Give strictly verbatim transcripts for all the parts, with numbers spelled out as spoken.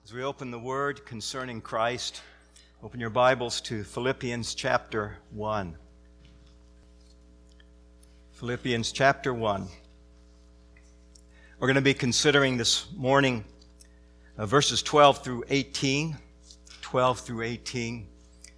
As we open the Word concerning Christ, open your Bibles to Philippians chapter one. Philippians chapter one. We're going to be considering this morning uh, verses twelve through eighteen. twelve through eighteen.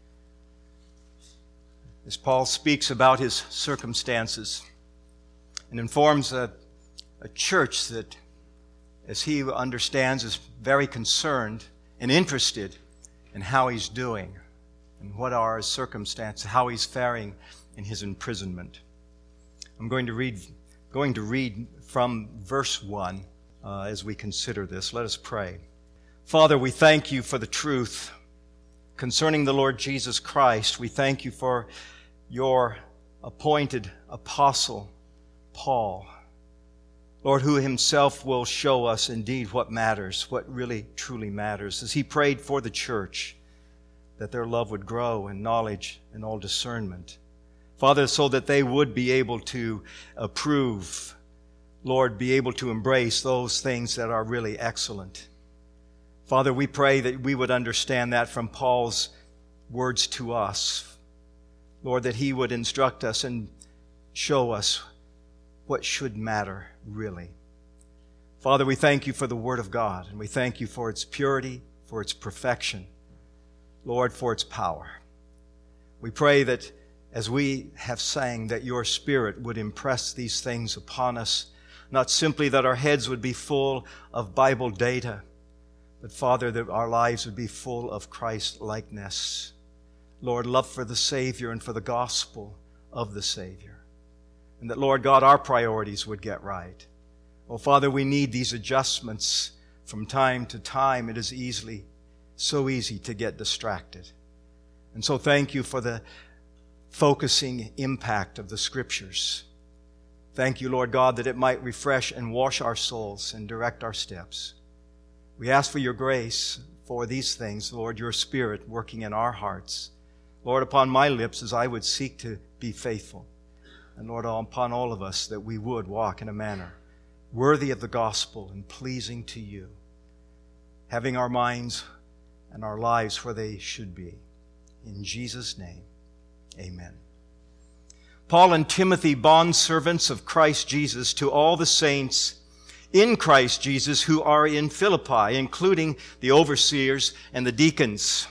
As Paul speaks about his circumstances and informs a, a church that, as he understands, is very concerned and interested in how he's doing and what are his circumstances, how he's faring in his imprisonment. I'm going to read, going to read from verse one uh, as we consider this. Let us pray. Father, we thank you for the truth concerning the Lord Jesus Christ. We thank you for your appointed apostle, Paul, Lord, who himself will show us indeed what matters, what really truly matters, as he prayed for the church, that their love would grow in knowledge and all discernment. Father, so that they would be able to approve, Lord, be able to embrace those things that are really excellent. Father, we pray that we would understand that from Paul's words to us. Lord, that he would instruct us and show us what should matter really. Father, we thank you for the Word of God, and we thank you for its purity, for its perfection, Lord, for its power. We pray that as we have sang, that your Spirit would impress these things upon us, not simply that our heads would be full of Bible data, but Father, that our lives would be full of Christ-likeness. Lord, love for the Savior and for the gospel of the Savior. And that, Lord God, our priorities would get right. Oh, Father, we need these adjustments from time to time. It is easily, so easy to get distracted. And so thank you for the focusing impact of the Scriptures. Thank you, Lord God, that it might refresh and wash our souls and direct our steps. We ask for your grace for these things, Lord, your Spirit working in our hearts. Lord, upon my lips as I would seek to be faithful. And Lord, upon all of us, that we would walk in a manner worthy of the gospel and pleasing to you, having our minds and our lives where they should be. In Jesus' name, amen. Paul and Timothy, bondservants of Christ Jesus, to all the saints in Christ Jesus who are in Philippi, including the overseers and the deacons.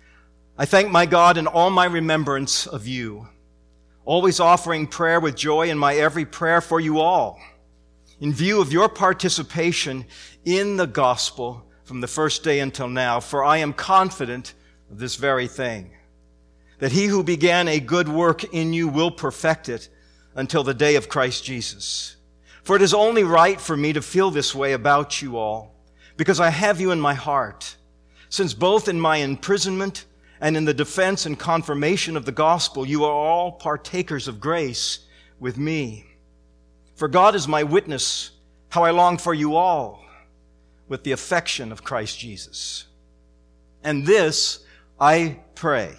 I thank my God in all my remembrance of you, always offering prayer with joy in my every prayer for you all, in view of your participation in the gospel from the first day until now, for I am confident of this very thing, that he who began a good work in you will perfect it until the day of Christ Jesus. For it is only right for me to feel this way about you all, because I have you in my heart, since both in my imprisonment and in the defense and confirmation of the gospel, you are all partakers of grace with me. For God is my witness, how I long for you all with the affection of Christ Jesus. And this I pray,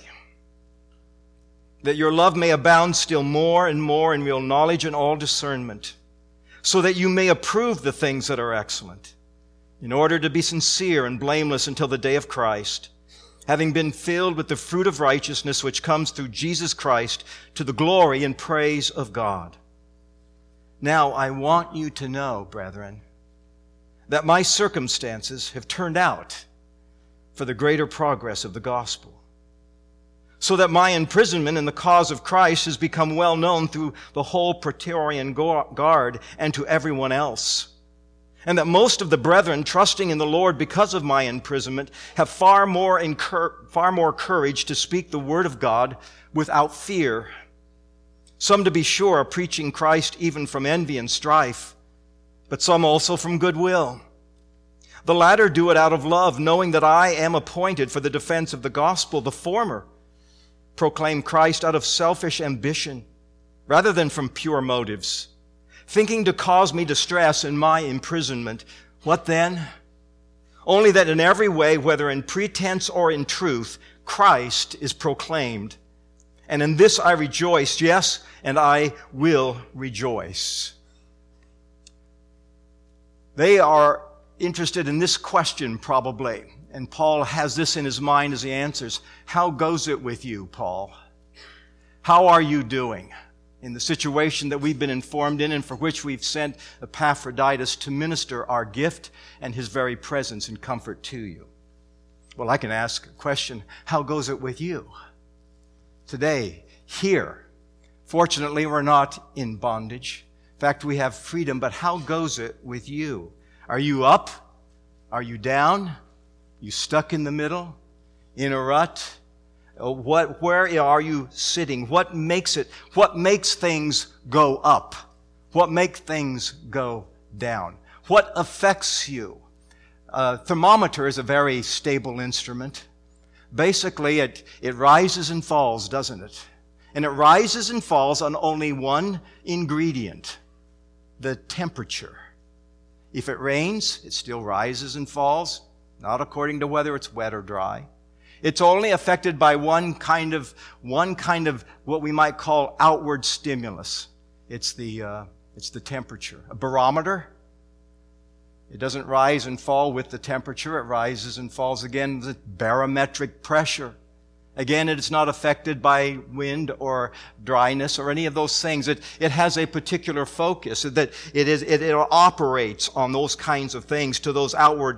that your love may abound still more and more in real knowledge and all discernment, so that you may approve the things that are excellent, in order to be sincere and blameless until the day of Christ, having been filled with the fruit of righteousness which comes through Jesus Christ to the glory and praise of God. Now I want you to know, brethren, that my circumstances have turned out for the greater progress of the gospel, so that my imprisonment in the cause of Christ has become well known through the whole Praetorian Guard and to everyone else. And that most of the brethren, trusting in the Lord because of my imprisonment, have far more incur- far more courage to speak the word of God without fear. Some, to be sure, are preaching Christ even from envy and strife, but some also from goodwill. The latter do it out of love, knowing that I am appointed for the defense of the gospel. The former proclaim Christ out of selfish ambition, rather than from pure motives, thinking to cause me distress in my imprisonment. What then? Only that in every way, whether in pretense or in truth, Christ is proclaimed. And in this I rejoice, yes, and I will rejoice. They are interested in this question probably, and Paul has this in his mind as he answers. How goes it with you, Paul? How are you doing in the situation that we've been informed in and for which we've sent Epaphroditus to minister our gift and his very presence and comfort to you? Well, I can ask a question, how goes it with you? Today, here, fortunately, we're not in bondage. In fact, we have freedom, but how goes it with you? Are you up? Are you down? You stuck in the middle? In a rut? What, where are you sitting? What makes it, what makes things go up? What makes things go down? What affects you? A thermometer is a very stable instrument. Basically, it, it rises and falls, doesn't it? And it rises and falls on only one ingredient, the temperature. If it rains, it still rises and falls, not according to whether it's wet or dry. It's only affected by one kind of, one kind of what we might call outward stimulus. It's the, uh, it's the temperature. A barometer, it doesn't rise and fall with the temperature. It rises and falls again with barometric pressure. Again, it is not affected by wind or dryness or any of those things. It, it has a particular focus that it is, it, it operates on those kinds of things to those outward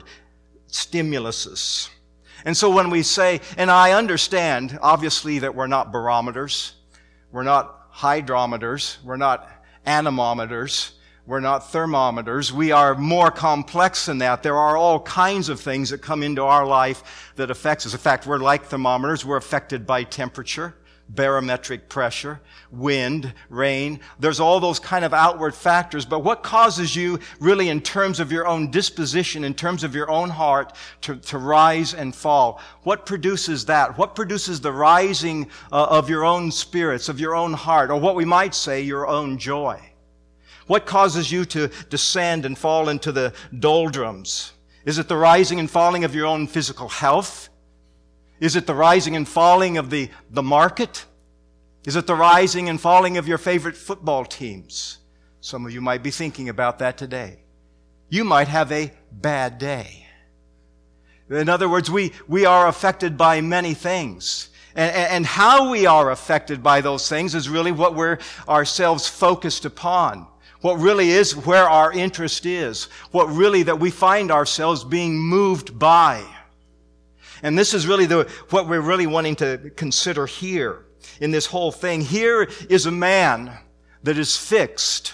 stimuluses. And so when we say, and I understand, obviously, that we're not barometers, we're not hydrometers, we're not anemometers, we're not thermometers. We are more complex than that. There are all kinds of things that come into our life that affects us. In fact, we're like thermometers. We're affected by temperature, barometric pressure, wind, rain. There's all those kind of outward factors. But what causes you really in terms of your own disposition, in terms of your own heart to, to rise and fall? What produces that? What produces the rising uh, of your own spirits, of your own heart, or what we might say, your own joy? What causes you to descend and fall into the doldrums? Is it the rising and falling of your own physical health? Is it the rising and falling of the, the market? Is it the rising and falling of your favorite football teams? Some of you might be thinking about that today. You might have a bad day. In other words, we, we are affected by many things. And, and how we are affected by those things is really what we're ourselves focused upon. What really is where our interest is. What really that we find ourselves being moved by. And this is really the, what we're really wanting to consider here in this whole thing. Here is a man that is fixed.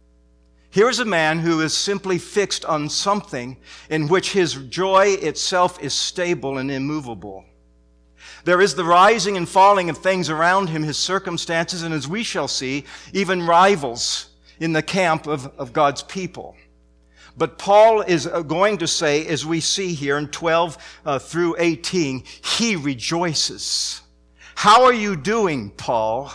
Here is a man who is simply fixed on something in which his joy itself is stable and immovable. There is the rising and falling of things around him, his circumstances, and as we shall see, even rivals in the camp of, of God's people. But Paul is going to say, as we see here in twelve uh, through eighteen, he rejoices. How are you doing, Paul?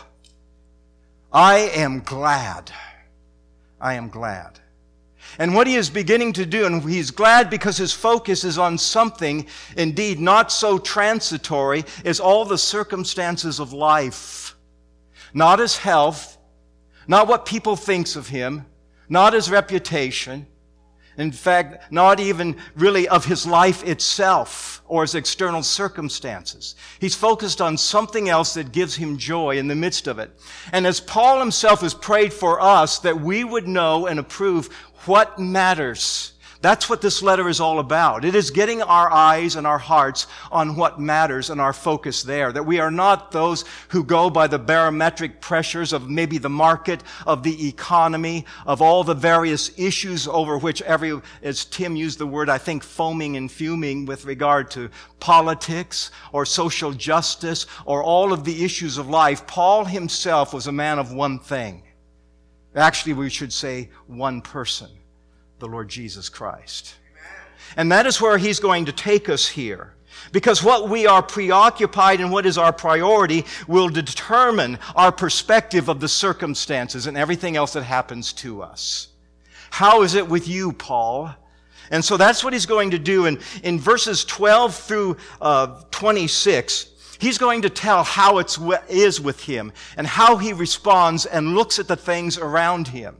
I am glad. I am glad. And what he is beginning to do, and he's glad because his focus is on something, indeed, not so transitory as all the circumstances of life. Not his health, not what people think of him, not his reputation, in fact, not even really of his life itself or his external circumstances. He's focused on something else that gives him joy in the midst of it. And as Paul himself has prayed for us that we would know and approve what matters. That's what this letter is all about. It is getting our eyes and our hearts on what matters and our focus there. That we are not those who go by the barometric pressures of maybe the market, of the economy, of all the various issues over which every, as Tim used the word, I think, foaming and fuming with regard to politics or social justice or all of the issues of life. Paul himself was a man of one thing. Actually, we should say one person. The Lord Jesus Christ. Amen. And that is where he's going to take us here. Because what we are preoccupied and what is our priority will determine our perspective of the circumstances and everything else that happens to us. How is it with you, Paul? And so that's what he's going to do. And in verses twelve through uh, twenty-six, he's going to tell how it is with him and how he responds and looks at the things around him.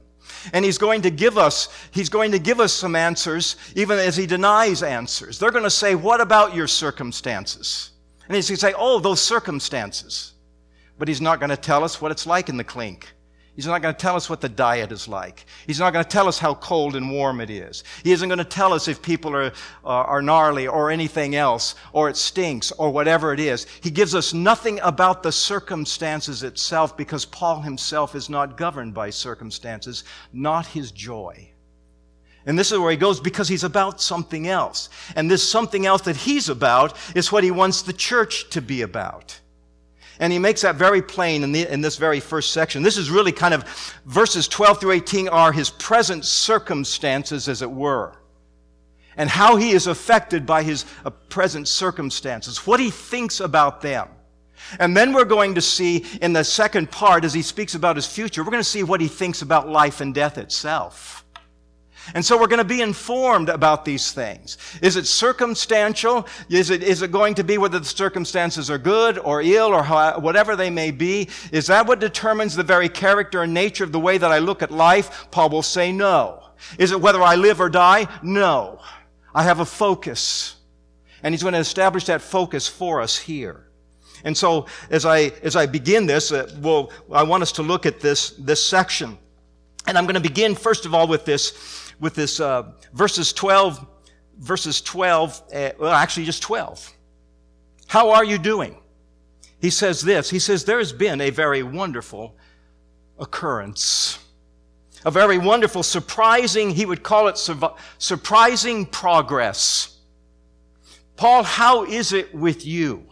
And he's going to give us, he's going to give us some answers, even as he denies answers. They're going to say, what about your circumstances? And he's going to say, oh, those circumstances. But he's not going to tell us what it's like in the clink. He's not going to tell us what the diet is like. He's not going to tell us how cold and warm it is. He isn't going to tell us if people are, uh, are gnarly or anything else, or it stinks, or whatever it is. He gives us nothing about the circumstances itself, because Paul himself is not governed by circumstances, not his joy. And this is where he goes, because he's about something else. And this something else that he's about is what he wants the church to be about. And he makes that very plain in, the, in this very first section. This is really kind of, verses twelve through eighteen are his present circumstances, as it were. And how he is affected by his uh, present circumstances. What he thinks about them. And then we're going to see in the second part, as he speaks about his future, we're going to see what he thinks about life and death itself. And so we're going to be informed about these things. Is it circumstantial? Is it, is it going to be whether the circumstances are good or ill or how, whatever they may be? Is that what determines the very character and nature of the way that I look at life? Paul will say no. Is it whether I live or die? No. I have a focus. And he's going to establish that focus for us here. And so as I, as I begin this, uh, well, I want us to look at this, this section. And I'm going to begin first of all with this, with this, uh, verses twelve, verses twelve, uh, well, actually just twelve. How are you doing? He says this, he says, there has been a very wonderful occurrence. A very wonderful, surprising, he would call it sur- surprising progress. Paul, how is it with you?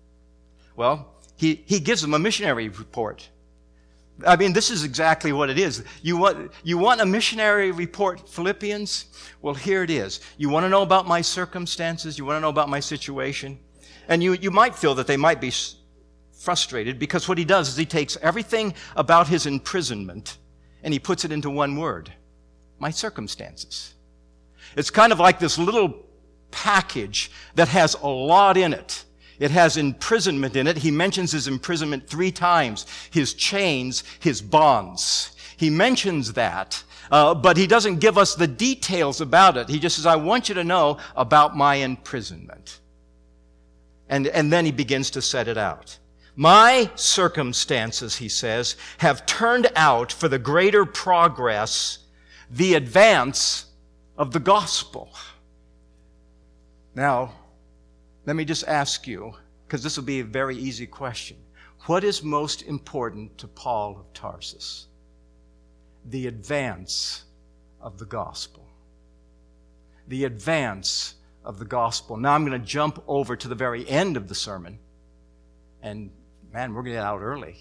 Well, he, he gives them a missionary report. I mean, this is exactly what it is. You want, you want a missionary report, Philippians? Well, here it is. You want to know about my circumstances? You want to know about my situation? And you, you might feel that they might be frustrated, because what he does is he takes everything about his imprisonment and he puts it into one word. My circumstances. It's kind of like this little package that has a lot in it. It has imprisonment in it. He mentions his imprisonment three times. His chains, his bonds. He mentions that, uh, but he doesn't give us the details about it. He just says, I want you to know about my imprisonment. And, and then he begins to set it out. My circumstances, he says, have turned out for the greater progress, the advance of the gospel. Now, let me just ask you, because this will be a very easy question. What is most important to Paul of Tarsus? The advance of the gospel. The advance of the gospel. Now I'm going to jump over to the very end of the sermon. And man, we're going to get out early.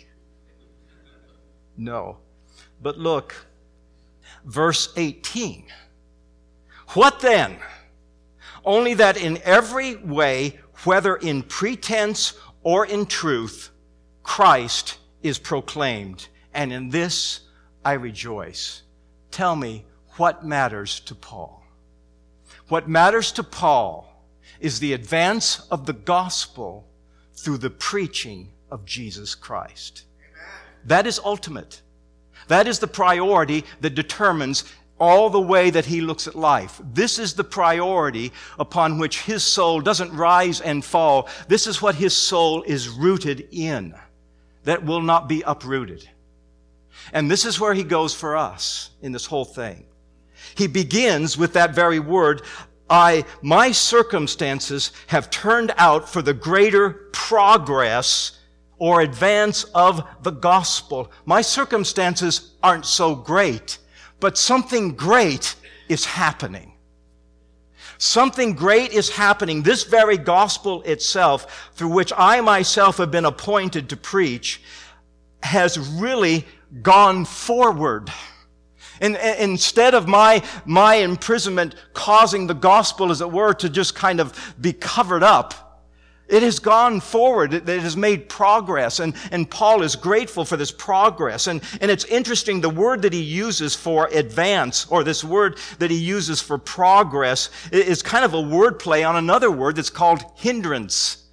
No. But look, verse eighteen. What then? Only that in every way, whether in pretense or in truth, Christ is proclaimed. And in this I rejoice. Tell me, what matters to Paul? What matters to Paul is the advance of the gospel through the preaching of Jesus Christ. Amen. That is ultimate. That is the priority that determines all the way that he looks at life. This is the priority upon which his soul doesn't rise and fall. This is what his soul is rooted in. That will not be uprooted. And this is where he goes for us in this whole thing. He begins with that very word, I, my circumstances have turned out for the greater progress or advance of the gospel. My circumstances aren't so great. But something great is happening. Something great is happening. This very gospel itself, through which I myself have been appointed to preach, has really gone forward. And, and instead of my, my imprisonment causing the gospel, as it were, to just kind of be covered up, it has gone forward. It, it has made progress. And, and Paul is grateful for this progress. And, and it's interesting, the word that he uses for advance, or this word that he uses for progress, is kind of a word play on another word that's called hindrance.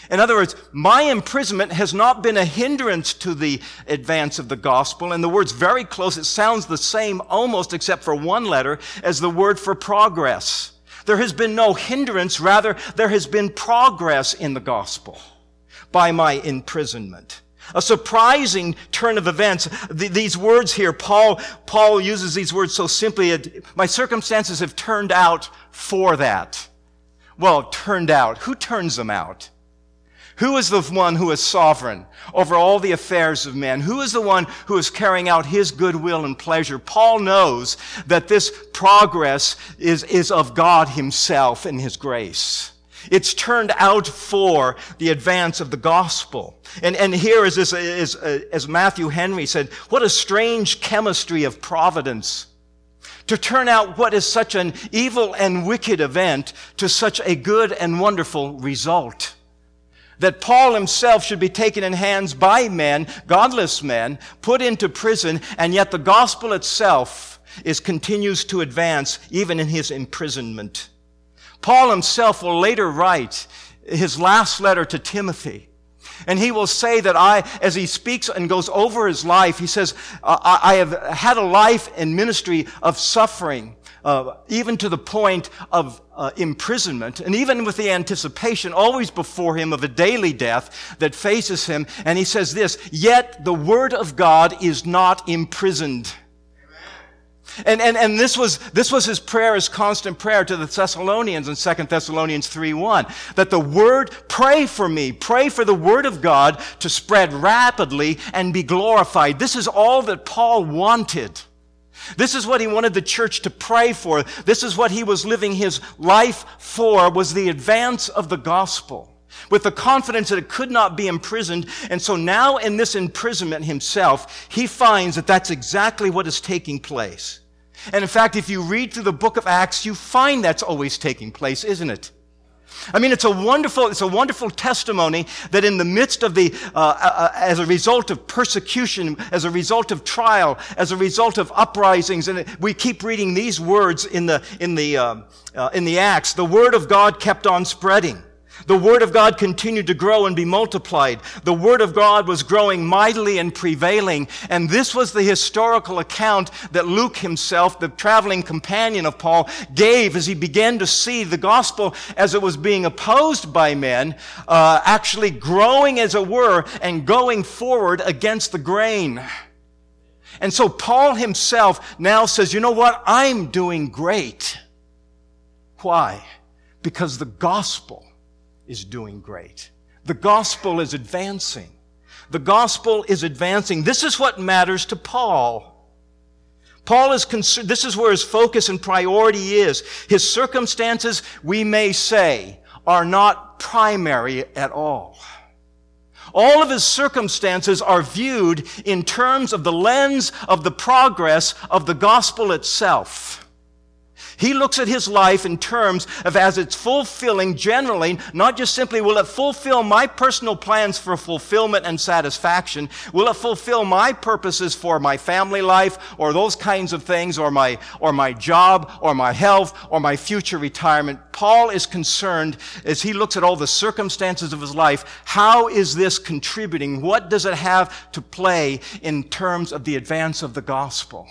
In other words, my imprisonment has not been a hindrance to the advance of the gospel. And the word's very close. It sounds the same almost except for one letter as the word for progress. There has been no hindrance. Rather, there has been progress in the gospel by my imprisonment. A surprising turn of events. The, these words here, Paul, Paul uses these words so simply. It, my circumstances have turned out for that. Well, turned out. Who turns them out? Who is the one who is sovereign over all the affairs of men? Who is the one who is carrying out his good will and pleasure? Paul knows that this progress is, is of God himself and his grace. It's turned out for the advance of the gospel. And, and here is this, is, uh, as Matthew Henry said, what a strange chemistry of providence to turn out what is such an evil and wicked event to such a good and wonderful result. That Paul himself should be taken in hands by men, godless men, put into prison, and yet the gospel itself is continues to advance even in his imprisonment. Paul himself will later write his last letter to Timothy. And he will say that I, as he speaks and goes over his life, he says, I, I have had a life and ministry of suffering, uh, even to the point of uh, imprisonment, and even with the anticipation always before him of a daily death that faces him. And he says this, yet the word of God is not imprisoned. And, and, and this was, this was his prayer, his constant prayer to the Thessalonians in Second Thessalonians three one. That the word, pray for me, pray for the word of God to spread rapidly and be glorified. This is all that Paul wanted. This is what he wanted the church to pray for. This is what he was living his life for, was the advance of the gospel. With the confidence that it could not be imprisoned. And so now in this imprisonment himself, he finds that that's exactly what is taking place. And in fact, if you read through the book of Acts, you find that's always taking place, isn't it? I mean, it's a wonderful, it's a wonderful testimony that in the midst of the, uh, uh, as a result of persecution, as a result of trial, as a result of uprisings, and we keep reading these words in the, in the, uh, uh, in the Acts, the word of God kept on spreading. The word of God continued to grow and be multiplied. The word of God was growing mightily and prevailing. And this was the historical account that Luke himself, the traveling companion of Paul, gave as he began to see the gospel as it was being opposed by men, uh, actually growing as it were and going forward against the grain. And so Paul himself now says, you know what? I'm doing great. Why? Because the gospel is doing great. The gospel is advancing. The gospel is advancing. This is what matters to Paul. Paul is concerned, this is where his focus and priority is. His circumstances, we may say, are not primary at all. All of his circumstances are viewed in terms of the lens of the progress of the gospel itself. He looks at his life in terms of as it's fulfilling generally, not just simply will it fulfill my personal plans for fulfillment and satisfaction, will it fulfill my purposes for my family life or those kinds of things or my, or my job or my health or my future retirement. Paul is concerned as he looks at all the circumstances of his life, how is this contributing? What does it have to play in terms of the advance of the gospel?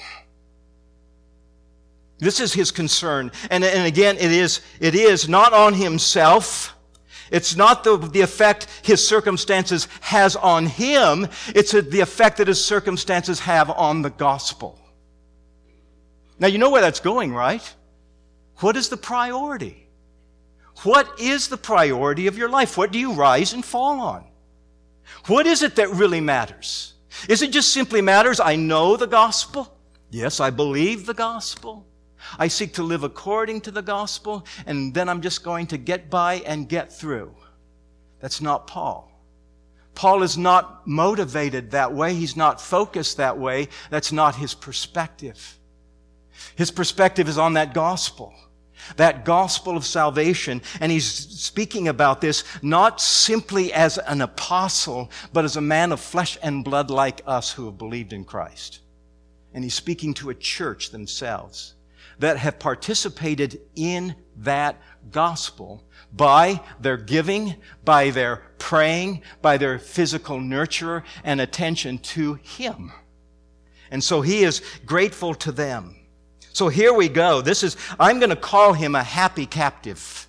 This is his concern. And, and again, it is, it is not on himself. It's not the, the effect his circumstances has on him. It's the effect that his circumstances have on the gospel. Now, you know where that's going, right? What is the priority? What is the priority of your life? What do you rise and fall on? What is it that really matters? Is it just simply matters, I know the gospel? Yes, I believe the gospel. I seek to live according to the gospel, and then I'm just going to get by and get through. That's not Paul. Paul is not motivated that way. He's not focused that way. That's not his perspective. His perspective is on that gospel, that gospel of salvation. And he's speaking about this not simply as an apostle, but as a man of flesh and blood like us who have believed in Christ. And he's speaking to a church themselves. that have participated in that gospel by their giving, by their praying, by their physical nurture and attention to Him. And so He is grateful to them. So here we go. This is, I'm going to call him a happy captive.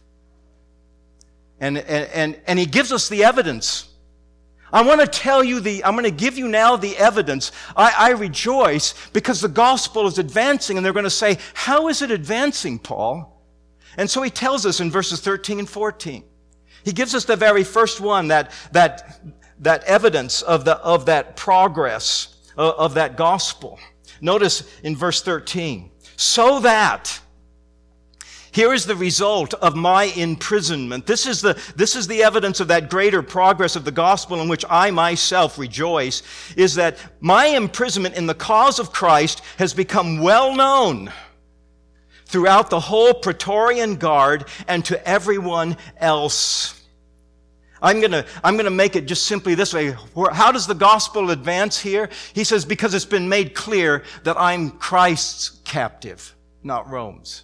And, and, and, and he gives us the evidence. I want to tell you the, I'm going to give you now the evidence. I, I rejoice because the gospel is advancing, and they're going to say, how is it advancing, Paul? And so he tells us in verses thirteen and fourteen. He gives us the very first one, that, that, that evidence of the, of that progress of, of that gospel. Notice in verse thirteen, so that, here is the result of my imprisonment. This is the, this is the evidence of that greater progress of the gospel in which I myself rejoice, is that my imprisonment in the cause of Christ has become well known throughout the whole Praetorian Guard and to everyone else. I'm gonna, I'm gonna make it just simply this way. How does the gospel advance here? He says, because it's been made clear that I'm Christ's captive, not Rome's.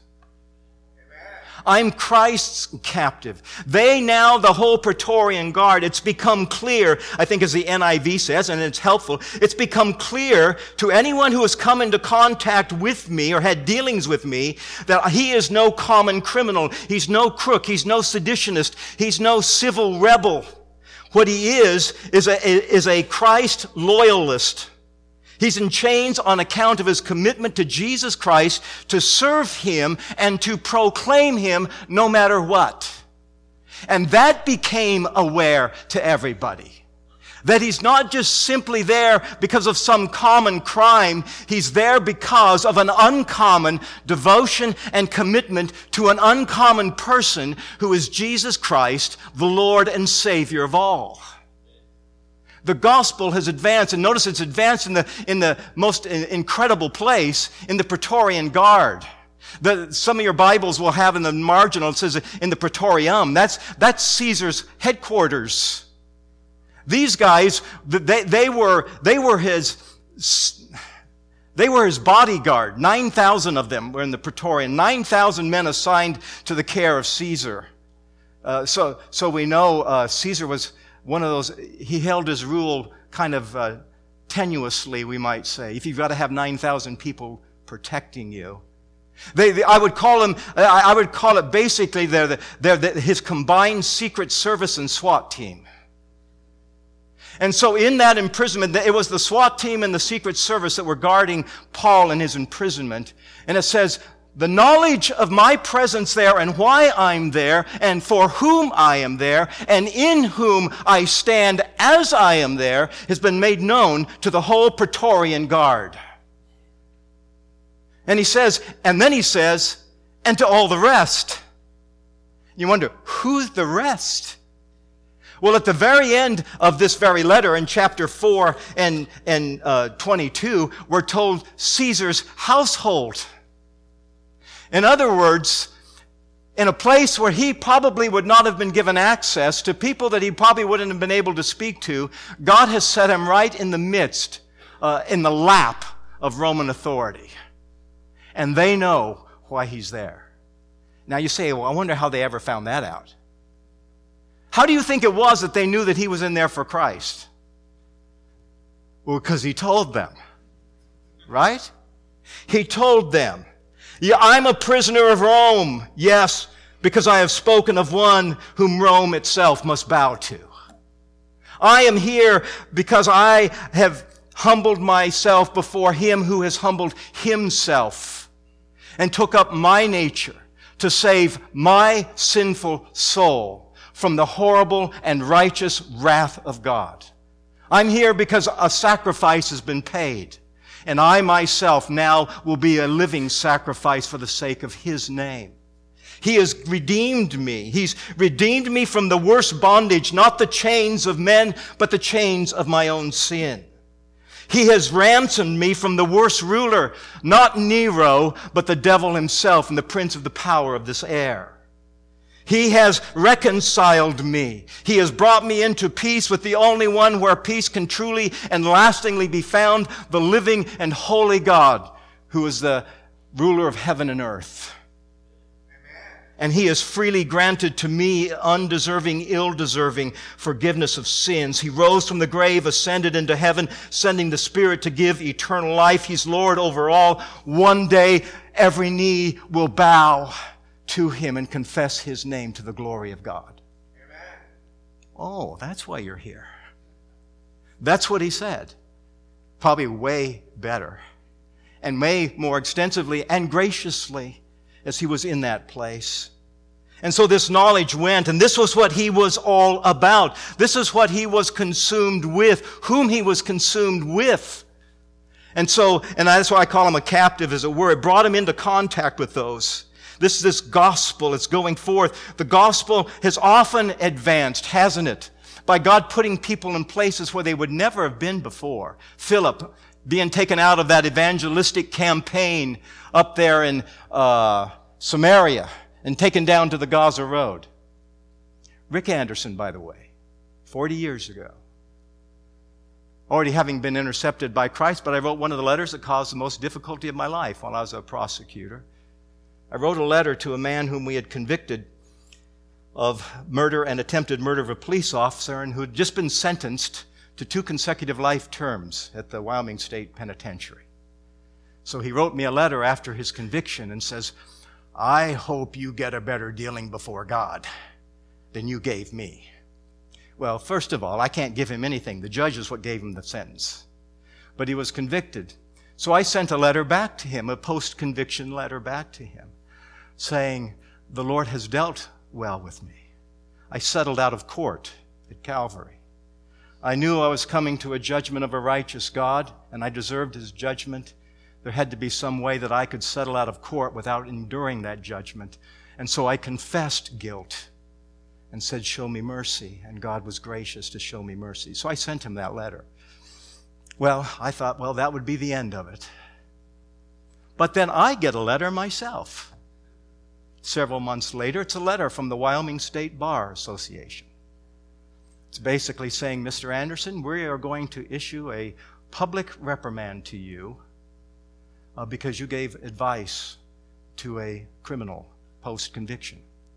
I'm Christ's captive. They now, the whole Praetorian Guard, it's become clear, I think as the N I V says, and it's helpful, it's become clear to anyone who has come into contact with me or had dealings with me that he is no common criminal. He's no crook. He's no seditionist. He's no civil rebel. What he is, is a, is a Christ loyalist. He's in chains on account of his commitment to Jesus Christ, to serve Him and to proclaim Him no matter what. And that became aware to everybody. That he's not just simply there because of some common crime. He's there because of an uncommon devotion and commitment to an uncommon person who is Jesus Christ, the Lord and Savior of all. The gospel has advanced, and notice it's advanced in the, in the most incredible place, in the Praetorian Guard. The, some of your Bibles will have in the marginal, it says in the Praetorium. That's, that's Caesar's headquarters. These guys, they, they were, they were his, they were his bodyguard. nine thousand of them were in the Praetorian. nine thousand men assigned to the care of Caesar. Uh, so, so we know, uh, Caesar was one of those, he held his rule kind of uh, tenuously, we might say, if you've got to have nine thousand people protecting you. They, they, I would call him, I, I would call it basically they're the, they're the, his combined Secret Service and SWAT team. And so in that imprisonment, it was the SWAT team and the Secret Service that were guarding Paul in his imprisonment. And it says, the knowledge of my presence there and why I'm there and for whom I am there and in whom I stand as I am there has been made known to the whole Praetorian Guard. And he says, and then he says, and to all the rest. You wonder, who's the rest? Well, at the very end of this very letter, in chapter four and, and uh, twenty-two, we're told Caesar's household. In other words, in a place where he probably would not have been given access to people that he probably wouldn't have been able to speak to, God has set him right in the midst, uh, in the lap of Roman authority. And they know why he's there. Now you say, well, I wonder how they ever found that out. How do you think it was that they knew that he was in there for Christ? Well, because he told them. Right? He told them. Yeah, I'm a prisoner of Rome. Yes, because I have spoken of one whom Rome itself must bow to. I am here because I have humbled myself before him who has humbled himself and took up my nature to save my sinful soul from the horrible and righteous wrath of God. I'm here because a sacrifice has been paid. And I myself now will be a living sacrifice for the sake of His name. He has redeemed me. He's redeemed me from the worst bondage, not the chains of men, but the chains of my own sin. He has ransomed me from the worst ruler, not Nero, but the devil himself and the prince of the power of this air. He has reconciled me. He has brought me into peace with the only one where peace can truly and lastingly be found, the living and holy God, who is the ruler of heaven and earth. And he has freely granted to me, undeserving, ill-deserving, forgiveness of sins. He rose from the grave, ascended into heaven, sending the Spirit to give eternal life. He's Lord over all. One day, every knee will bow to him and confess his name to the glory of God. Amen. Oh, that's why you're here. That's what he said. Probably way better and way more extensively and graciously as he was in that place. And so this knowledge went, and this was what he was all about. This is what he was consumed with, whom he was consumed with. And so, and that's why I call him a captive, as it were. It brought him into contact with those. This is this gospel. It's going forth. The gospel has often advanced, hasn't it? By God putting people in places where they would never have been before. Philip being taken out of that evangelistic campaign up there in uh, Samaria and taken down to the Gaza Road. Rick Anderson, by the way, forty years ago, already having been intercepted by Christ, but I wrote one of the letters that caused the most difficulty of my life while I was a prosecutor. I wrote a letter to a man whom we had convicted of murder and attempted murder of a police officer and who had just been sentenced to two consecutive life terms at the Wyoming State Penitentiary. So he wrote me a letter after his conviction and says, I hope you get a better dealing before God than you gave me. Well, first of all, I can't give him anything. The judge is what gave him the sentence. But he was convicted. So I sent a letter back to him, a post-conviction letter back to him, saying, the Lord has dealt well with me. I settled out of court at Calvary. I knew I was coming to a judgment of a righteous God, and I deserved his judgment. There had to be some way that I could settle out of court without enduring that judgment. And so I confessed guilt and said, show me mercy. And God was gracious to show me mercy. So I sent him that letter. Well, I thought, well, that would be the end of it. But then I get a letter myself. Several months later, it's a letter from the Wyoming State Bar Association. It's basically saying, Mister Anderson, we are going to issue a public reprimand to you uh, because you gave advice to a criminal post-conviction.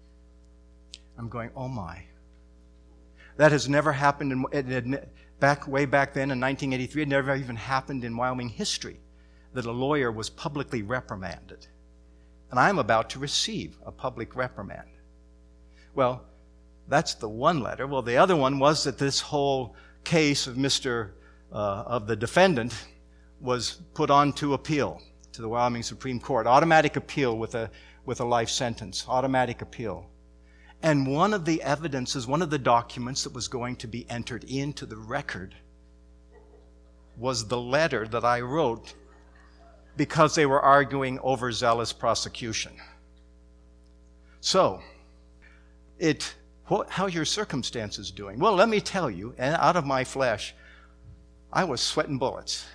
I'm going, oh my. That has never happened, in, it had, back way back then in nineteen eighty-three, it never even happened in Wyoming history that a lawyer was publicly reprimanded. And I'm about to receive a public reprimand. Well, that's the one letter. Well, the other one was that this whole case of Mister Uh, of the defendant was put on to appeal to the Wyoming Supreme Court. Automatic appeal with a with a life sentence. Automatic appeal. And one of the evidences, one of the documents that was going to be entered into the record was the letter that I wrote because they were arguing overzealous prosecution. So, it what, how are your circumstances doing? Well, let me tell you, and out of my flesh, I was sweating bullets.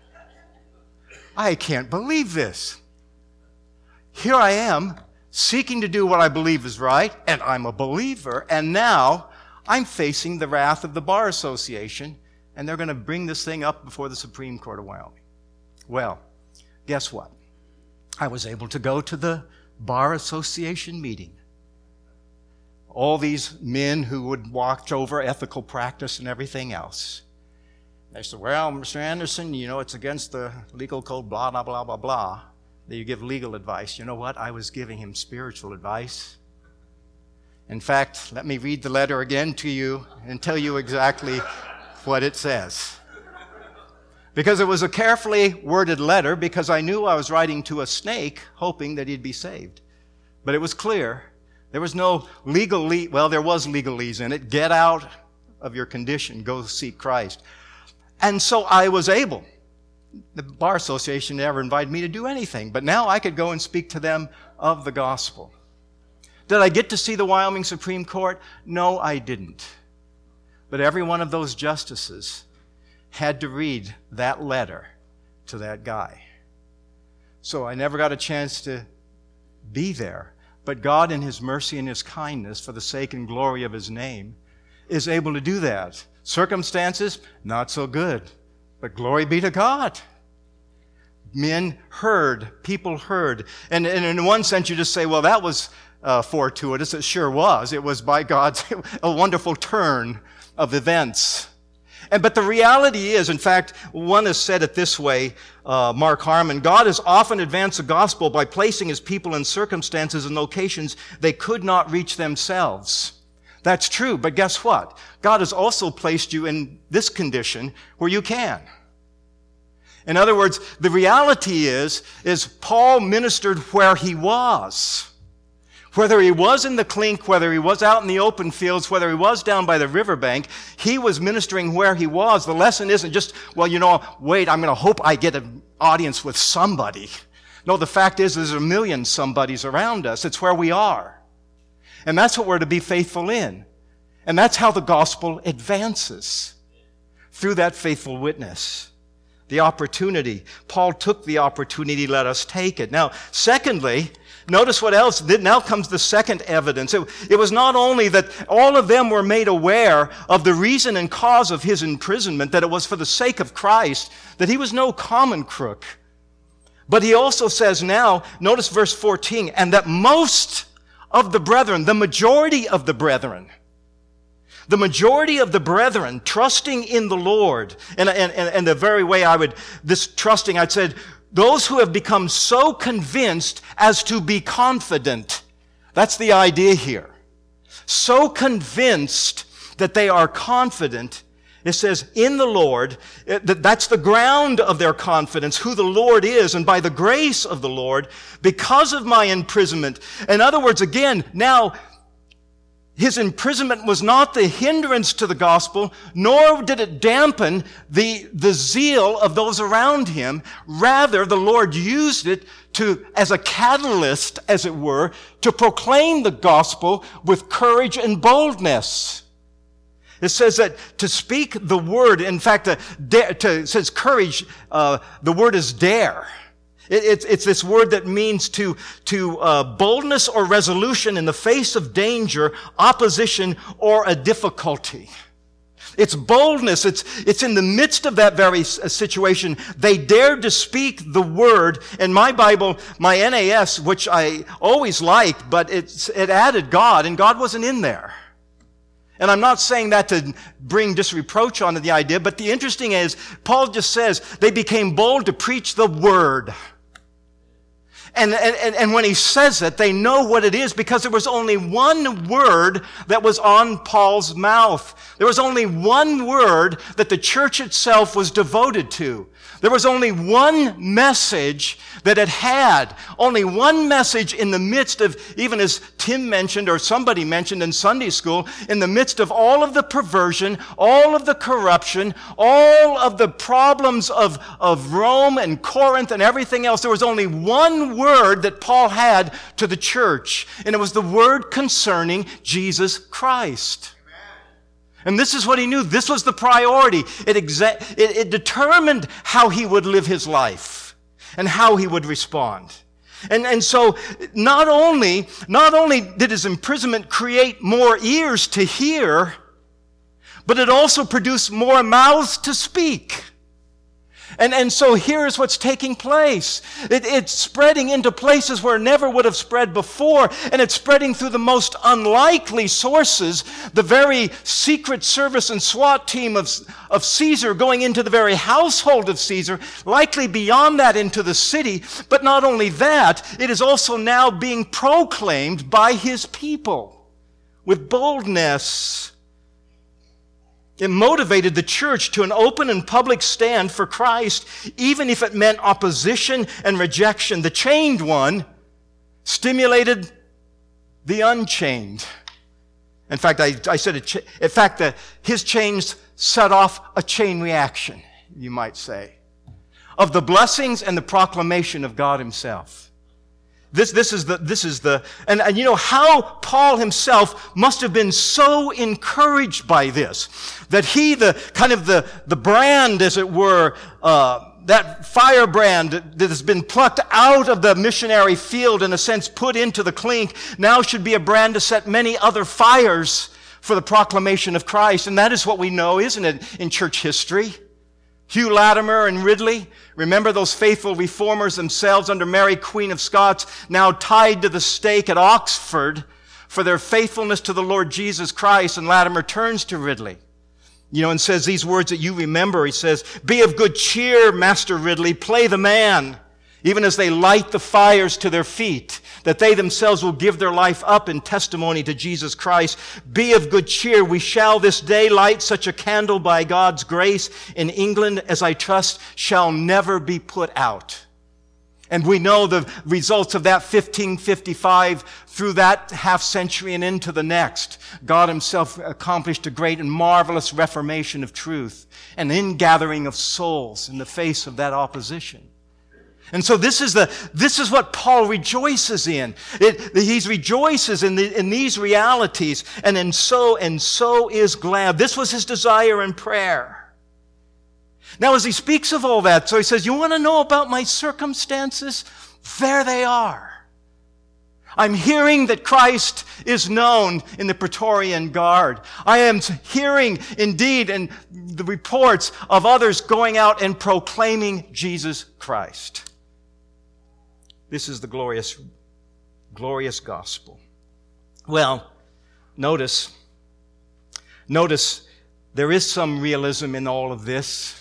I can't believe this. Here I am, seeking to do what I believe is right, and I'm a believer, and now I'm facing the wrath of the Bar Association, and they're going to bring this thing up before the Supreme Court of Wyoming. Well, guess what? I was able to go to the Bar Association meeting. All these men who would watch over ethical practice and everything else. They said, well, Mister Anderson, you know, it's against the legal code, blah, blah, blah, blah, blah, that you give legal advice. You know what? I was giving him spiritual advice. In fact, let me read the letter again to you and tell you exactly what it says. Because it was a carefully worded letter, because I knew I was writing to a snake, hoping that he'd be saved. But it was clear. There was no legal, le- well, there was legalese in it. Get out of your condition. Go seek Christ. And so I was able. The Bar Association never invited me to do anything, but now I could go and speak to them of the gospel. Did I get to see the Wyoming Supreme Court? No, I didn't. But every one of those justices had to read that letter to that guy. So I never got a chance to be there. But God, in His mercy and His kindness, for the sake and glory of His name, is able to do that. Circumstances, not so good. But glory be to God. men heard, people heard. And, and in one sense, you just say, well, that was uh, fortuitous. It sure was. It was by God's, a wonderful turn of events. And, but the reality is, in fact, one has said it this way, uh, Mark Harmon, God has often advanced the gospel by placing his people in circumstances and locations they could not reach themselves. That's true, but guess what? God has also placed you in this condition where you can. In other words, the reality is, is Paul ministered where he was. Whether he was in the clink, whether he was out in the open fields, whether he was down by the riverbank, he was ministering where he was. The lesson isn't just, well, you know, wait, I'm going to hope I get an audience with somebody. No, the fact is there's a million somebodies around us. It's where we are. And that's what we're to be faithful in. And that's how the gospel advances, through that faithful witness. The opportunity. Paul took the opportunity, let us take it. Now, secondly, notice what else. Now comes the second evidence. It, it was not only that all of them were made aware of the reason and cause of his imprisonment, that it was for the sake of Christ, that he was no common crook. But he also says now, notice verse fourteen, and that most of the brethren, the majority of the brethren, the majority of the brethren trusting in the Lord, and, and, and the very way I would, this trusting, I'd said, those who have become so convinced as to be confident. That's the idea here. So convinced that they are confident. It says, in the Lord, that's the ground of their confidence, who the Lord is, and by the grace of the Lord, because of my imprisonment. In other words, again, now, his imprisonment was not the hindrance to the gospel, nor did it dampen the, the zeal of those around him. Rather, the Lord used it to, as a catalyst, as it were, to proclaim the gospel with courage and boldness. It says that to speak the word, in fact, to, dare, to, it says courage, uh, the word is dare. It, it's, it's this word that means to, to uh, boldness or resolution in the face of danger, opposition, or a difficulty. It's boldness. It's, it's in the midst of that very situation. They dared to speak the word. In my Bible, my N A S, which I always liked, but it's, it added God, and God wasn't in there. And I'm not saying that to bring disreproach onto the idea, but the interesting is, Paul just says, they became bold to preach the word. And, and, and when he says it, they know what it is because there was only one word that was on Paul's mouth. There was only one word that the church itself was devoted to. There was only one message that it had. Only one message in the midst of, even as Tim mentioned or somebody mentioned in Sunday school, in the midst of all of the perversion, all of the corruption, all of the problems of, of Rome and Corinth and everything else, there was only one word that Paul had to the church, and it was the word concerning Jesus Christ. And this is what he knew. This was the priority. It, exa- it, it determined how he would live his life and how he would respond. And, and so not only, not only did his imprisonment create more ears to hear, but it also produced more mouths to speak. And, and so here's what's taking place. It, it's spreading into places where it never would have spread before, and it's spreading through the most unlikely sources. The very secret service and SWAT team of, of Caesar going into the very household of Caesar, likely beyond that into the city. But not only that, it is also now being proclaimed by his people with boldness. It motivated the church to an open and public stand for Christ, even if it meant opposition and rejection. The chained one stimulated the unchained. In fact, I, I said, it, in fact, that his chains set off a chain reaction, you might say, of the blessings and the proclamation of God himself. This, this is the, this is the, and, and you know how Paul himself must have been so encouraged by this, that he, the kind of the, the brand, as it were, uh, that firebrand that has been plucked out of the missionary field, in a sense put into the clink, now should be a brand to set many other fires for the proclamation of Christ. And that is what we know, isn't it, in church history? Hugh Latimer and Ridley, remember those faithful reformers themselves under Mary, Queen of Scots, now tied to the stake at Oxford for their faithfulness to the Lord Jesus Christ. And Latimer turns to Ridley, you know, and says these words that you remember. He says, "Be of good cheer, Master Ridley, play the man, even as they light the fires to their feet, that they themselves will give their life up in testimony to Jesus Christ. Be of good cheer. We shall this day light such a candle by God's grace in England as I trust shall never be put out." And we know the results of that fifteen fifty-five through that half century and into the next. God himself accomplished a great and marvelous reformation of truth, an ingathering of souls in the face of that opposition. And so this is the this is what Paul rejoices in. It, he rejoices in, the, in these realities, and and so and so is glad. This was his desire and prayer. Now, as he speaks of all that, so he says, "You want to know about my circumstances? There they are. I'm hearing that Christ is known in the Praetorian Guard. I am hearing, indeed, in the reports of others going out and proclaiming Jesus Christ." This is the glorious, glorious gospel. Well, notice, notice there is some realism in all of this.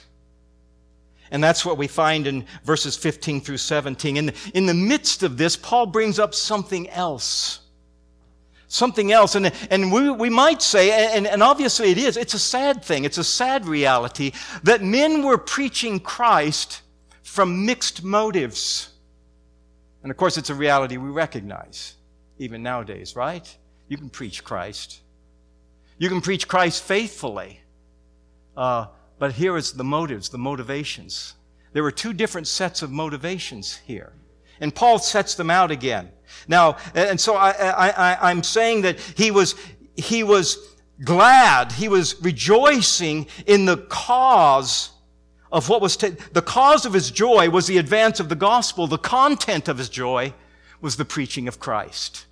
And that's what we find in verses fifteen through seventeen. In the, in the midst of this, Paul brings up something else. Something else. And, and we, we might say, and, and obviously it is, it's a sad thing. It's a sad reality that men were preaching Christ from mixed motives. And of course, it's a reality we recognize, even nowadays, right? You can preach Christ. You can preach Christ faithfully. Uh, but here is the motives, the motivations. There were two different sets of motivations here. And Paul sets them out again. Now, and so I, I, I, I'm saying that he was, he was glad, he was rejoicing in the cause of what was, ta- the cause of his joy was the advance of the gospel. The content of his joy was the preaching of Christ.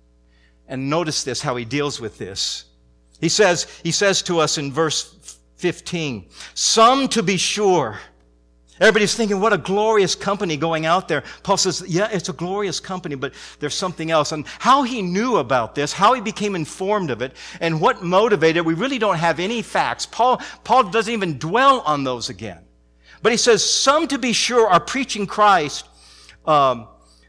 And notice this, how he deals with this. He says, he says to us in verse fifteen, "Some to be sure." Everybody's thinking, what a glorious company going out there. Paul says, yeah, it's a glorious company, but there's something else. And how he knew about this, how he became informed of it, and what motivated, we really don't have any facts. Paul, Paul doesn't even dwell on those again. But he says, some to be sure are preaching Christ um,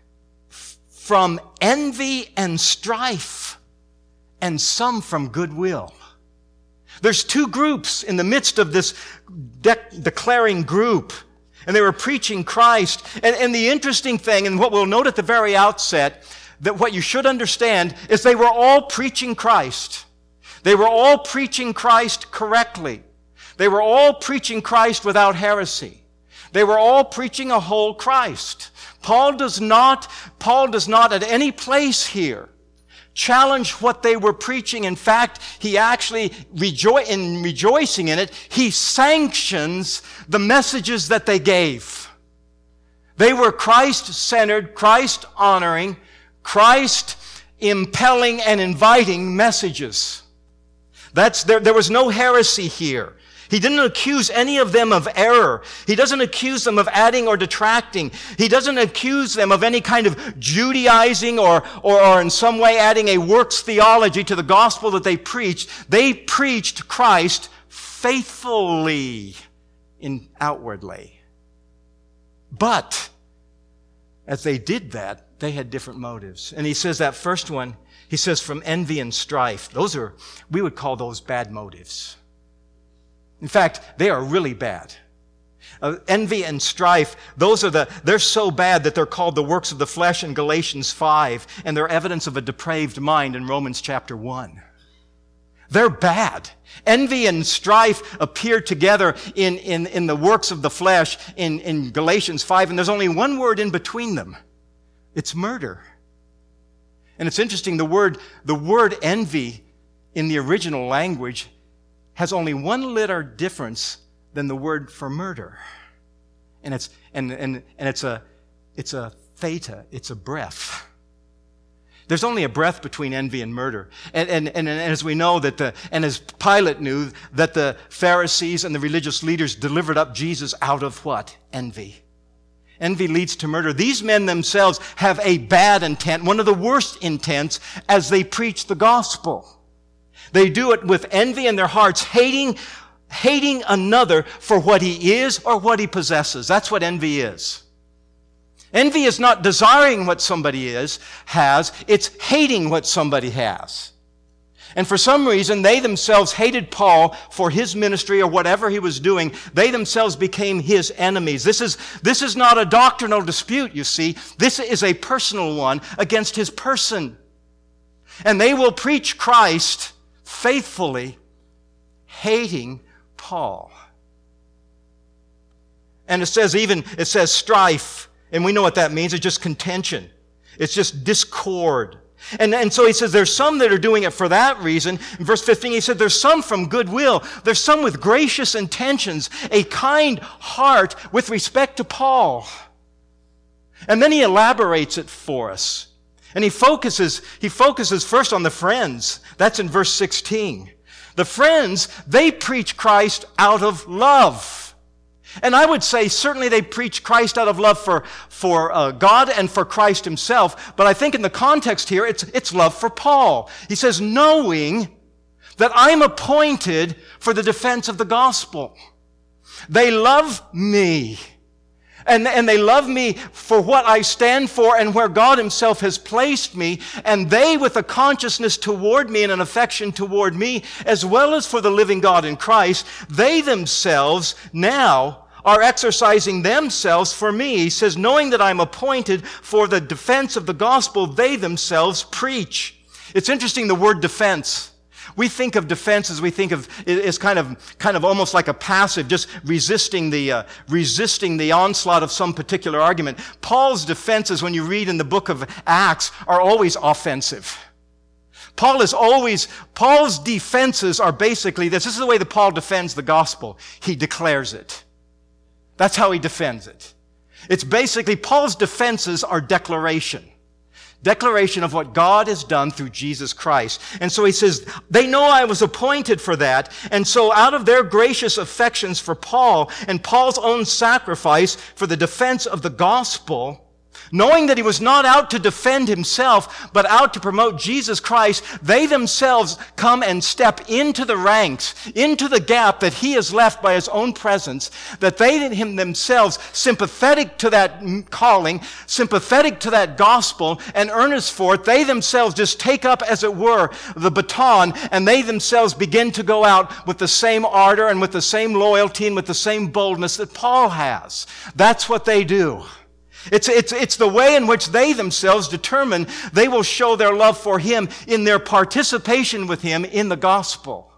f- from envy and strife, and some from goodwill. There's two groups in the midst of this de- declaring group. And they were preaching Christ. And, and the interesting thing, and what we'll note at the very outset, that what you should understand is they were all preaching Christ. They were all preaching Christ correctly. They were all preaching Christ without heresy. They were all preaching a whole Christ. Paul does not, Paul does not at any place here challenge what they were preaching. In fact, he actually, rejo- in rejoicing in it, he sanctions the messages that they gave. They were Christ-centered, Christ-honoring, Christ-impelling and inviting messages. That's there, there was no heresy here. He didn't accuse any of them of error. He doesn't accuse them of adding or detracting. He doesn't accuse them of any kind of Judaizing or, or, or in some way adding a works theology to the gospel that they preached. They preached Christ faithfully in outwardly. But as they did that, they had different motives. And he says that first one, he says from envy and strife. Those are, we would call those bad motives. In fact, they are really bad. Uh, envy and strife, those are the, they're so bad that they're called the works of the flesh in Galatians five, and they're evidence of a depraved mind in Romans chapter one. They're bad. Envy and strife appear together in, in, in the works of the flesh in, in Galatians five, and there's only one word in between them. It's murder. And it's interesting, the word, the word envy in the original language has only one letter difference than the word for murder. And it's, and, and, and it's a, it's a theta, it's a breath. There's only a breath between envy and murder. And, and, and, and as we know that the, and as Pilate knew, that the Pharisees and the religious leaders delivered up Jesus out of what? Envy. Envy leads to murder. These men themselves have a bad intent, one of the worst intents, as they preach the gospel. They do it with envy in their hearts, hating, hating another for what he is or what he possesses. That's what envy is. Envy is not desiring what somebody is, has, it's hating what somebody has. And for some reason, they themselves hated Paul for his ministry or whatever he was doing. They themselves became his enemies. This is, this is not a doctrinal dispute, you see. This is a personal one against his person. And they will preach Christ faithfully, hating Paul. And it says even, it says strife. And we know what that means. It's just contention. It's just discord. And, and so he says there's some that are doing it for that reason. In verse fifteen, he said there's some from goodwill. There's some with gracious intentions, a kind heart with respect to Paul. And then he elaborates it for us. And he focuses, he focuses first on the friends. That's in verse sixteen. The friends, they preach Christ out of love. And I would say certainly they preach Christ out of love for, for uh, God and for Christ himself. But I think in the context here, it's, it's love for Paul. He says, knowing that I'm appointed for the defense of the gospel. They love me. And, and they love me for what I stand for and where God himself has placed me. And they, with a consciousness toward me and an affection toward me, as well as for the living God in Christ, they themselves now are exercising themselves for me. He says, knowing that I'm appointed for the defense of the gospel, they themselves preach. It's interesting, the word defense. We think of defense as we think of, is kind of, kind of almost like a passive, just resisting the, uh, resisting the onslaught of some particular argument. Paul's defenses, when you read in the book of Acts, are always offensive. Paul is always, Paul's defenses are basically this. This is the way that Paul defends the gospel. He declares it. That's how he defends it. It's basically, Paul's defenses are declaration. Declaration of what God has done through Jesus Christ. And so he says, they know I was appointed for that. And so out of their gracious affections for Paul and Paul's own sacrifice for the defense of the gospel, knowing that he was not out to defend himself, but out to promote Jesus Christ, they themselves come and step into the ranks, into the gap that he has left by his own presence, that they him themselves, sympathetic to that calling, sympathetic to that gospel, and earnest for it, they themselves just take up, as it were, the baton, and they themselves begin to go out with the same ardor and with the same loyalty and with the same boldness that Paul has. That's what they do. It's, it's, it's the way in which they themselves determine they will show their love for him in their participation with him in the gospel.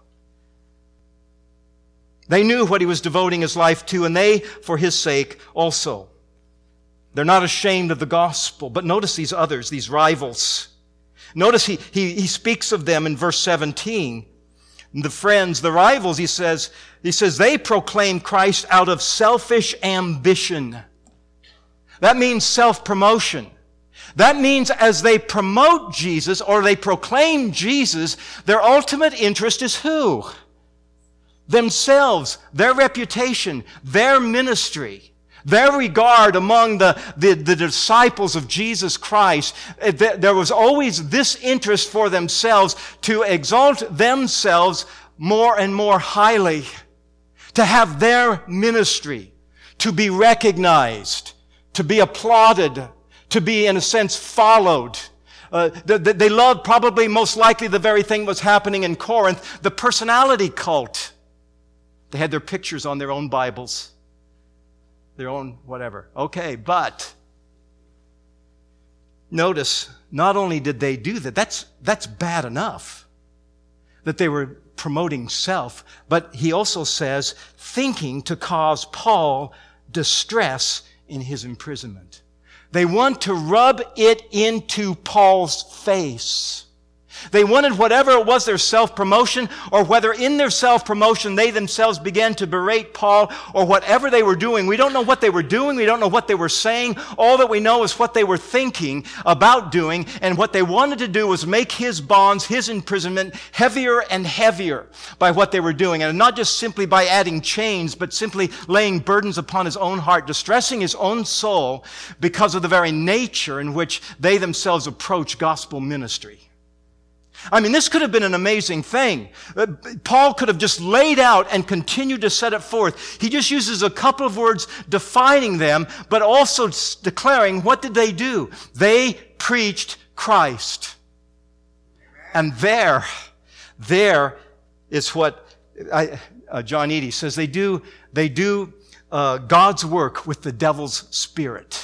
They knew what he was devoting his life to, and they, for his sake, also. They're not ashamed of the gospel. But notice these others, these rivals. Notice he, he, he speaks of them in verse seventeen. The friends, the rivals, he says, he says, they proclaim Christ out of selfish ambition. That means self-promotion. That means as they promote Jesus or they proclaim Jesus, their ultimate interest is who? Themselves, their reputation, their ministry, their regard among the, the, the disciples of Jesus Christ. There was always this interest for themselves to exalt themselves more and more highly, to have their ministry, to be recognized, to be applauded, to be, in a sense, followed. Uh, they, they loved probably most likely the very thing was happening in Corinth, the personality cult. They had their pictures on their own Bibles, their own whatever. Okay, but notice, not only did they do that, that's, that's bad enough that they were promoting self, but he also says, thinking to cause Paul distress in his imprisonment. They want to rub it into Paul's face. They wanted whatever it was, their self-promotion, or whether in their self-promotion they themselves began to berate Paul, or whatever they were doing. We don't know what they were doing. We don't know what they were saying. All that we know is what they were thinking about doing, and what they wanted to do was make his bonds, his imprisonment, heavier and heavier by what they were doing. And not just simply by adding chains, but simply laying burdens upon his own heart, distressing his own soul because of the very nature in which they themselves approach gospel ministry. I mean, this could have been an amazing thing. Paul could have just laid out and continued to set it forth. He just uses a couple of words defining them, but also declaring, what did they do? They preached Christ. And there, there is what I, uh, John Eadie says, they do, they do uh, God's work with the devil's spirit.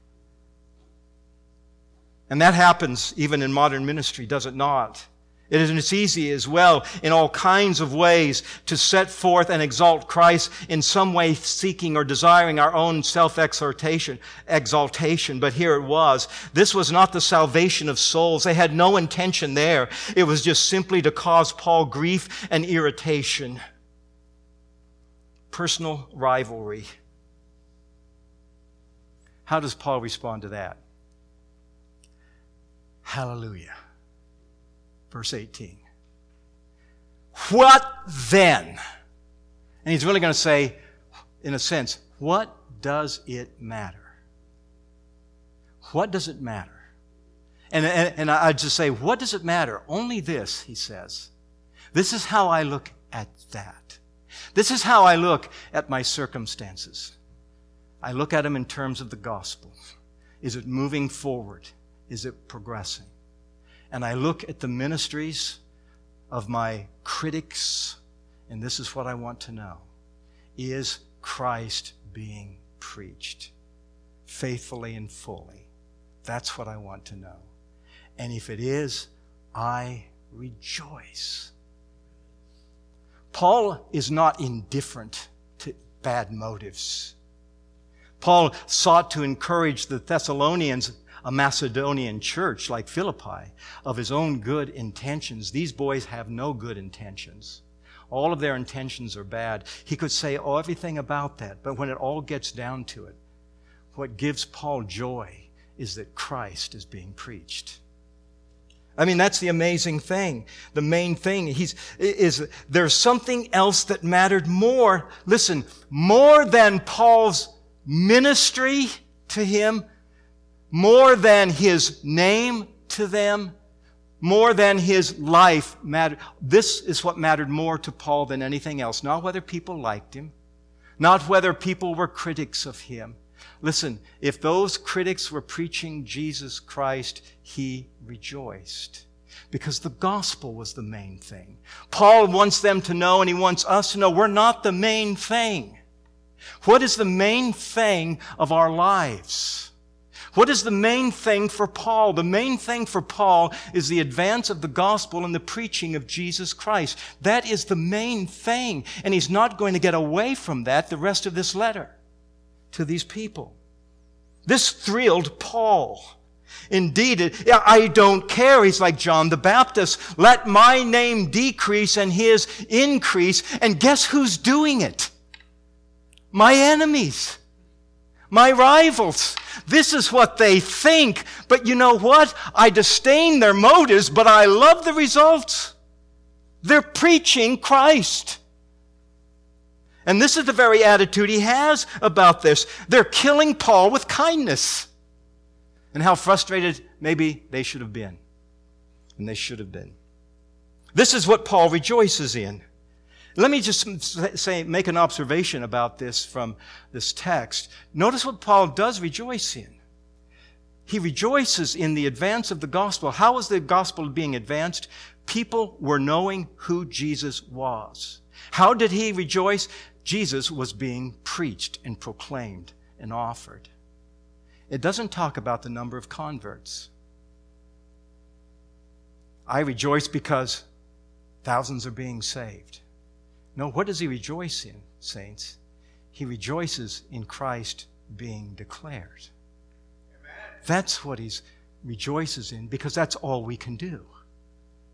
And that happens even in modern ministry, does it not? It is, and it's easy as well in all kinds of ways to set forth and exalt Christ, in some way seeking or desiring our own self-exaltation, exaltation. But here it was. This was not the salvation of souls. They had no intention there. It was just simply to cause Paul grief and irritation. Personal rivalry. How does Paul respond to that? Hallelujah. Verse eighteen. What then? And he's really going to say, in a sense, what does it matter? What does it matter? And, and, and I'd just say, what does it matter? Only this, he says. This is how I look at that. This is how I look at my circumstances. I look at them in terms of the gospel. Is it moving forward? Is it progressing? And I look at the ministries of my critics, and this is what I want to know. Is Christ being preached faithfully and fully? That's what I want to know. And if it is, I rejoice. Paul is not indifferent to bad motives. Paul sought to encourage the Thessalonians, a Macedonian church like Philippi, of his own good intentions. These boys have no good intentions. All of their intentions are bad. He could say oh, everything about that, but when it all gets down to it, what gives Paul joy is that Christ is being preached. I mean, that's the amazing thing. The main thing he's, is there's something else that mattered more. Listen, more than Paul's ministry to him, more than his name to them, more than his life mattered. This is what mattered more to Paul than anything else. Not whether people liked him, not whether people were critics of him. Listen, if those critics were preaching Jesus Christ, he rejoiced. Because the gospel was the main thing. Paul wants them to know, and he wants us to know, we're not the main thing. What is the main thing of our lives? What is the main thing for Paul? The main thing for Paul is the advance of the gospel and the preaching of Jesus Christ. That is the main thing. And he's not going to get away from that the rest of this letter to these people. This thrilled Paul. Indeed, it, I don't care. He's like John the Baptist. Let my name decrease and his increase. And guess who's doing it? My enemies. My rivals. This is what they think. But you know what? I disdain their motives, but I love the results. They're preaching Christ. And this is the very attitude he has about this. They're killing Paul with kindness. And how frustrated maybe they should have been. And they should have been. This is what Paul rejoices in. Let me just say, make an observation about this from this text. Notice what Paul does rejoice in. He rejoices in the advance of the gospel. How was the gospel being advanced? People were knowing who Jesus was. How did he rejoice? Jesus was being preached and proclaimed and offered. It doesn't talk about the number of converts. I rejoice because thousands are being saved. No, what does he rejoice in, saints? He rejoices in Christ being declared. Amen. That's what he rejoices in, because that's all we can do.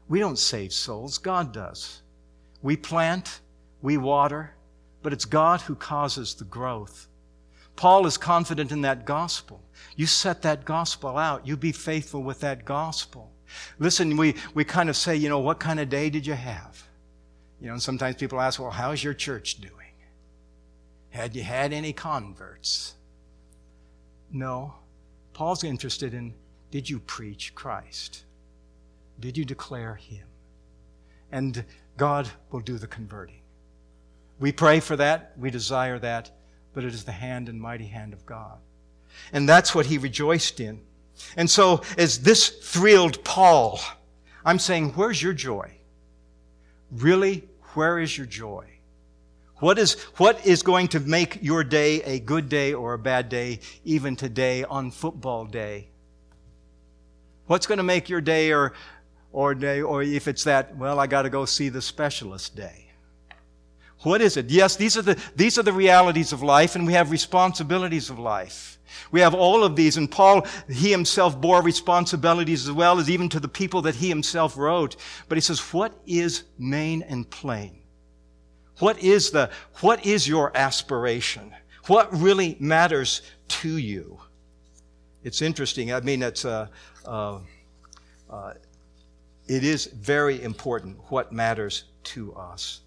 We don't save souls. God does. We plant, we water, but it's God who causes the growth. Paul is confident in that gospel. You set that gospel out. You be faithful with that gospel. Listen, we, we kind of say, you know, what kind of day did you have? You know, and sometimes people ask, well, how's your church doing? Had you had any converts? No. Paul's interested in, did you preach Christ? Did you declare Him? And God will do the converting. We pray for that. We desire that. But it is the hand and mighty hand of God. And that's what he rejoiced in. And so, as this thrilled Paul, I'm saying, where's your joy? Really, where is your joy? What is, what is going to make your day a good day or a bad day, even today on football day? What's going to make your day or, or day, or if it's that, well, I got to go see the specialist day? What is it? Yes, these are the, these are the realities of life, and we have responsibilities of life. We have all of these, and Paul, he himself bore responsibilities as well as even to the people that he himself wrote. But he says, what is main and plain? What is the, what is your aspiration? What really matters to you? It's interesting. I mean, it's, uh, uh, uh, it is very important what matters to us.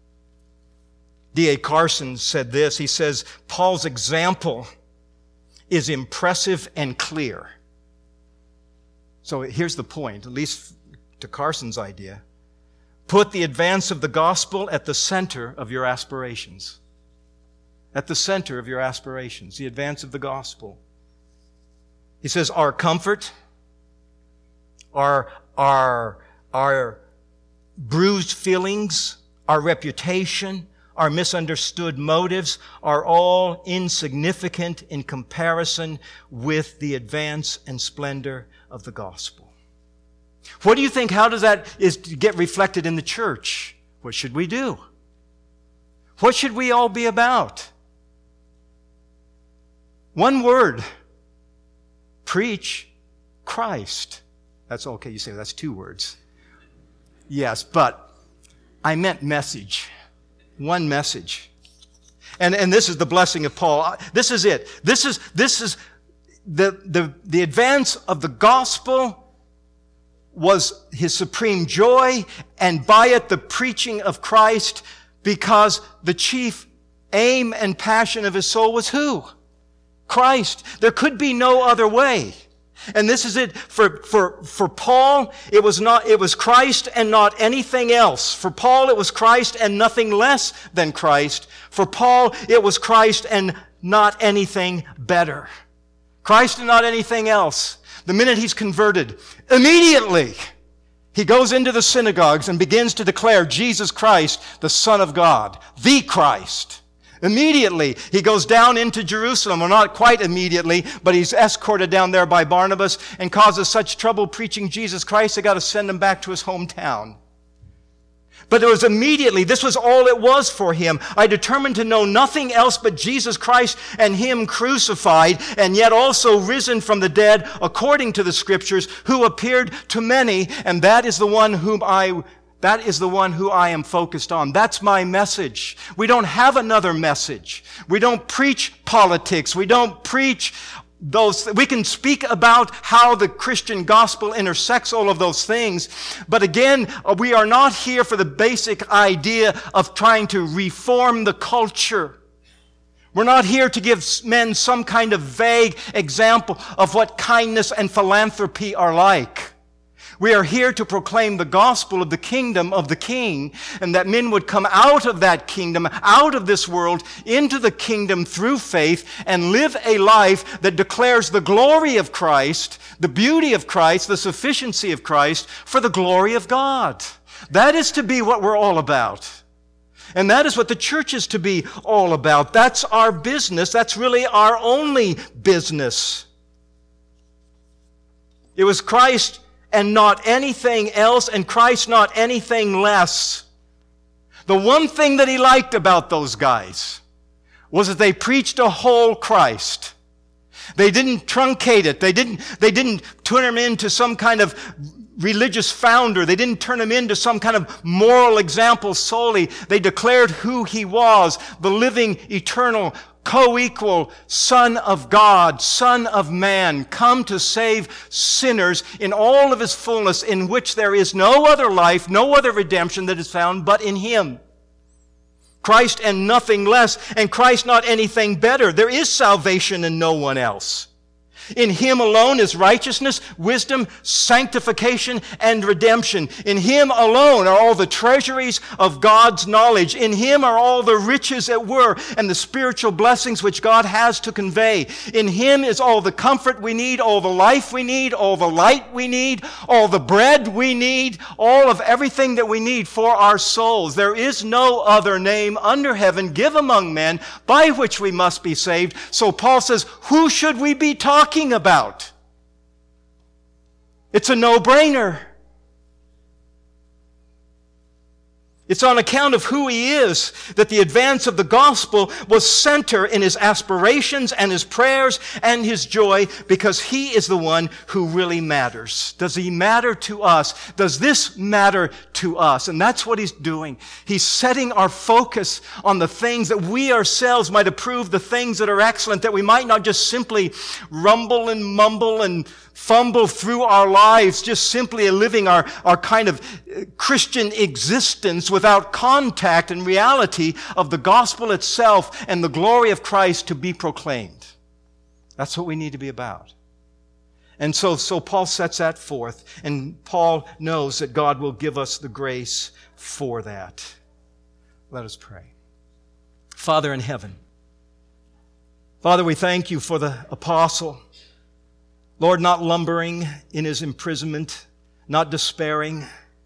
D A Carson said this. He says, Paul's example is impressive and clear. So here's the point, at least to Carson's idea. Put the advance of the gospel at the center of your aspirations. At the center of your aspirations, the advance of the gospel. He says, our comfort, our, our, our bruised feelings, our reputation, our misunderstood motives are all insignificant in comparison with the advance and splendor of the gospel. What do you think? How does that is to get reflected in the church? What should we do? What should we all be about? One word. Preach Christ. That's okay. You say that's two words. Yes, but I meant message. One message. And, and this is the blessing of Paul. This is it. This is, this is the, the, the advance of the gospel was his supreme joy, and by it the preaching of Christ, because the chief aim and passion of his soul was who? Christ. There could be no other way. And this is it. For, for, for Paul, it was not, it was Christ and not anything else. For Paul, it was Christ and nothing less than Christ. For Paul, it was Christ and not anything better. Christ and not anything else. The minute he's converted, immediately he goes into the synagogues and begins to declare Jesus Christ, the Son of God, the Christ. Immediately, he goes down into Jerusalem, or not quite immediately, but he's escorted down there by Barnabas and causes such trouble preaching Jesus Christ, they got to send him back to his hometown. But it was immediately, this was all it was for him. I determined to know nothing else but Jesus Christ and Him crucified, and yet also risen from the dead, according to the Scriptures, who appeared to many, and that is the one whom I That is the one who I am focused on. That's my message. We don't have another message. We don't preach politics. We don't preach those. We can speak about how the Christian gospel intersects all of those things. But again, we are not here for the basic idea of trying to reform the culture. We're not here to give men some kind of vague example of what kindness and philanthropy are like. We are here to proclaim the gospel of the kingdom of the King, and that men would come out of that kingdom, out of this world, into the kingdom through faith, and live a life that declares the glory of Christ, the beauty of Christ, the sufficiency of Christ, for the glory of God. That is to be what we're all about. And that is what the church is to be all about. That's our business. That's really our only business. It was Christ and not anything else, and Christ not anything less. The one thing that he liked about those guys was that they preached a whole Christ. They didn't truncate it. They didn't, they didn't turn him into some kind of religious founder. They didn't turn him into some kind of moral example solely. They declared who he was, the living, eternal, co-equal Son of God, Son of Man, come to save sinners in all of his fullness, in which there is no other life, no other redemption that is found but in him. Christ and nothing less, and Christ not anything better. There is salvation in no one else. In him alone is righteousness, wisdom, sanctification, and redemption. In him alone are all the treasuries of God's knowledge. In him are all the riches that were and the spiritual blessings which God has to convey. In him is all the comfort we need, all the life we need, all the light we need, all the bread we need, all of everything that we need for our souls. There is no other name under heaven given among men by which we must be saved. So Paul says, who should we be talking about? It's a no-brainer. It's on account of who he is that the advance of the gospel was center in his aspirations and his prayers and his joy, because he is the one who really matters. Does he matter to us? Does this matter to us? And that's what he's doing. He's setting our focus on the things that we ourselves might approve, the things that are excellent, that we might not just simply rumble and mumble and fumble through our lives, just simply living our, our kind of Christian existence without contact and reality of the gospel itself and the glory of Christ to be proclaimed. That's what we need to be about. And so, so Paul sets that forth, and Paul knows that God will give us the grace for that. Let us pray. Father in heaven, Father, we thank you for the apostle. Lord, not lumbering in his imprisonment, not despairing.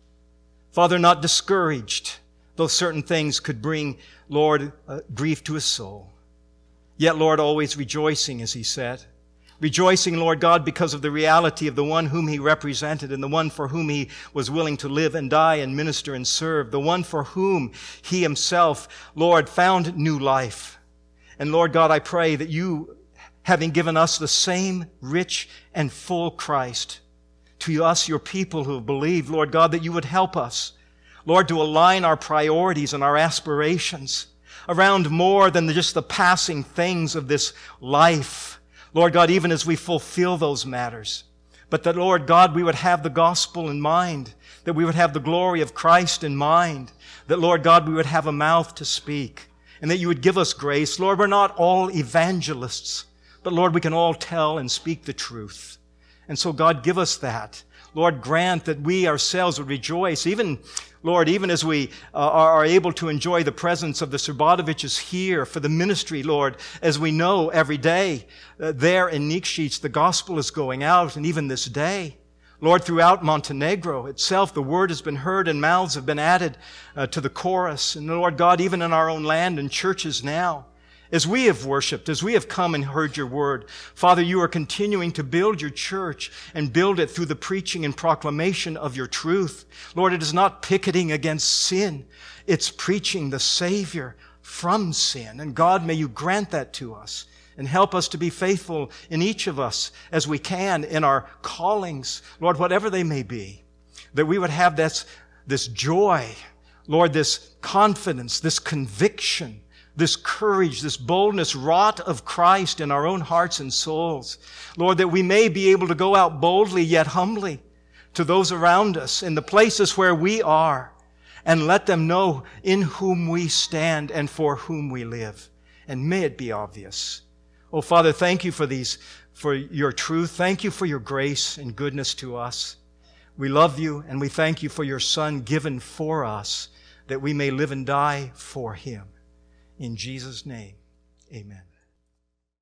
Father, not discouraged, though certain things could bring, Lord, uh, grief to his soul. Yet, Lord, always rejoicing, as he said. Rejoicing, Lord God, because of the reality of the one whom he represented and the one for whom he was willing to live and die and minister and serve. The one for whom he himself, Lord, found new life. And Lord God, I pray that you, having given us the same rich and full Christ, to us, your people who have believed, Lord God, that you would help us, Lord, to align our priorities and our aspirations around more than just the passing things of this life. Lord God, even as we fulfill those matters. But that, Lord God, we would have the gospel in mind, that we would have the glory of Christ in mind, that, Lord God, we would have a mouth to speak, and that you would give us grace. Lord, we're not all evangelists, but Lord, we can all tell and speak the truth. And so, God, give us that. Lord, grant that we ourselves would rejoice, even, Lord, even as we uh, are able to enjoy the presence of the Subotoviches here for the ministry, Lord, as we know every day uh, there in Nikšić, the gospel is going out, and even this day. Lord, throughout Montenegro itself, the word has been heard and mouths have been added uh, to the chorus. And Lord God, even in our own land and churches now, as we have worshiped, as we have come and heard your word, Father, you are continuing to build your church and build it through the preaching and proclamation of your truth. Lord, it is not picketing against sin. It's preaching the Savior from sin. And God, may you grant that to us and help us to be faithful in each of us as we can in our callings, Lord, whatever they may be, that we would have this, this joy, Lord, this confidence, this conviction, this courage, this boldness wrought of Christ in our own hearts and souls. Lord, that we may be able to go out boldly yet humbly to those around us in the places where we are and let them know in whom we stand and for whom we live. And may it be obvious. Oh, Father, thank you for these, for your truth. Thank you for your grace and goodness to us. We love you, and we thank you for your Son given for us, that we may live and die for him. In Jesus' name, amen.